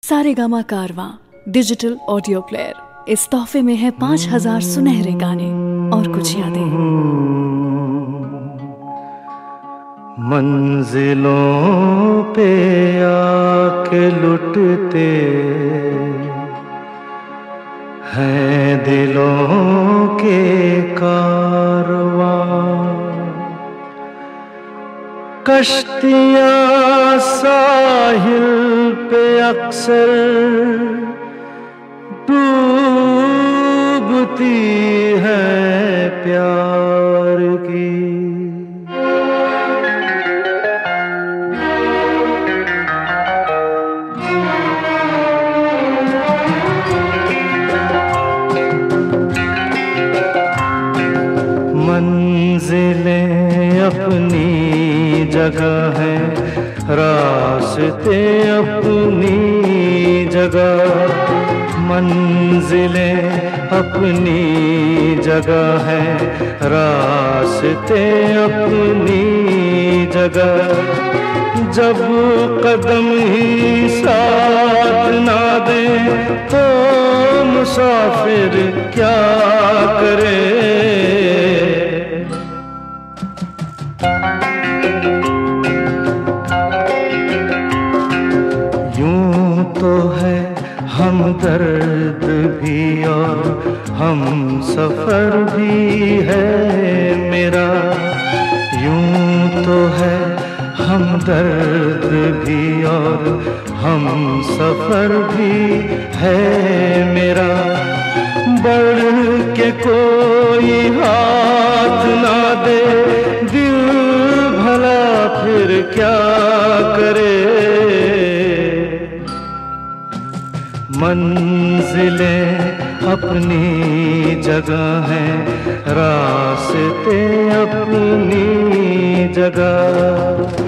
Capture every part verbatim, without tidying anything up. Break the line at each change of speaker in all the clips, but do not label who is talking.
सारेगामा कारवां digital audio player. इस तोहफे में है पांच हजार सुनहरे गाने और कुछ यादें।
मंजिलों पे आके लुटते हैं दिलों के कारवां, कश्तियां साहिल पे अक्सर डूबती है प्यार की। मंजिलें अपनी जगह है, रास्ते अपनी जगह। मंजिलें अपनी जगह है, रास्ते अपनी जगह। जब कदम ही साथ ना दे तो मुसाफिर क्या करे। तो है हम दर्द भी और हम सफर भी है मेरा। यूं तो है हम दर्द भी और हम सफर भी है मेरा। बढ़ के कोई हाथ ना दे दिल भला फिर क्या करे। मंजिलें अपनी जगह हैं, रास्ते अपनी जगह।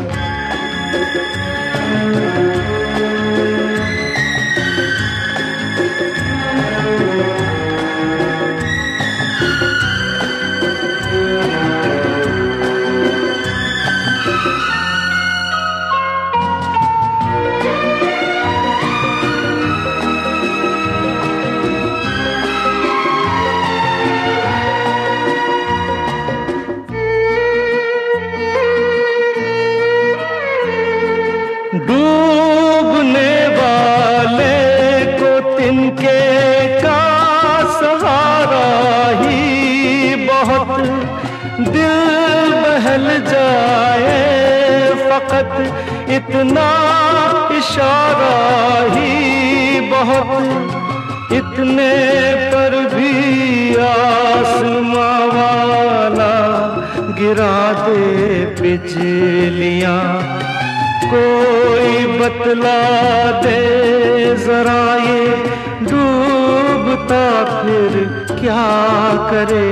डूबने वाले को तिनके का सहारा ही बहुत। दिल बहल जाए फकत इतना इशारा ही बहुत। इतने पर भी आसमां वाला गिरा दे बिजलियां। कोई बतला दे जरा ये डूबता फिर क्या करे।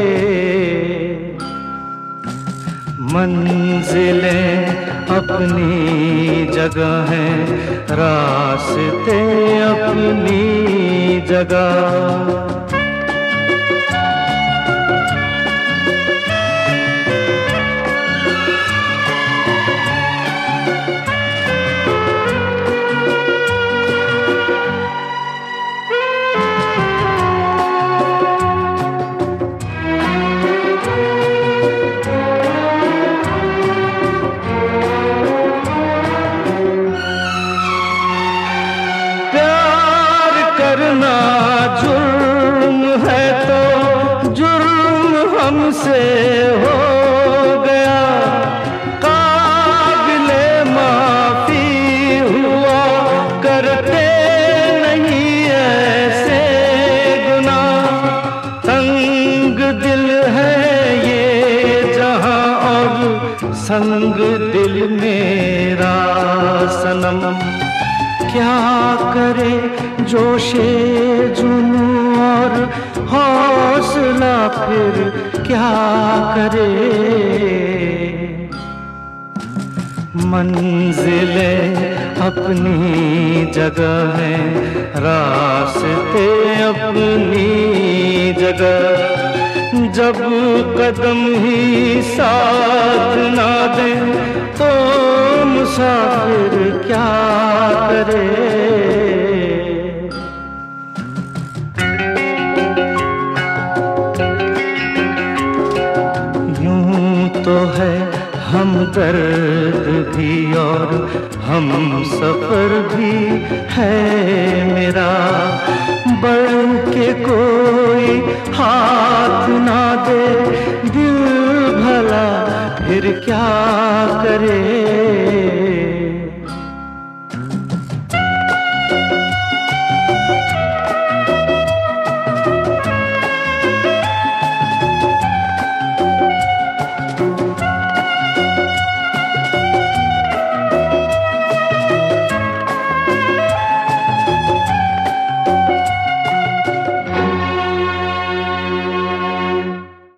मंजिलें अपनी जगह हैं, रास्ते अपनी जगह। करना जुर्म है तो जुर्म हमसे हो गया। काबिले माफी हुआ करते नहीं ऐसे गुनाह। तंग दिल है ये जहां और संग दिल मेरा सनम। क्या करे जोशे जुनून और हौसला फिर क्या करे। मंजिलें अपनी जगह हैं, रास्ते अपनी जगह। जब कदम ही साथ ना दे तो मुसाफिर क्या करे। हम सफर भी है मेरा। बढ़ के कोई हाथ ना दे दिल भला फिर क्या करे।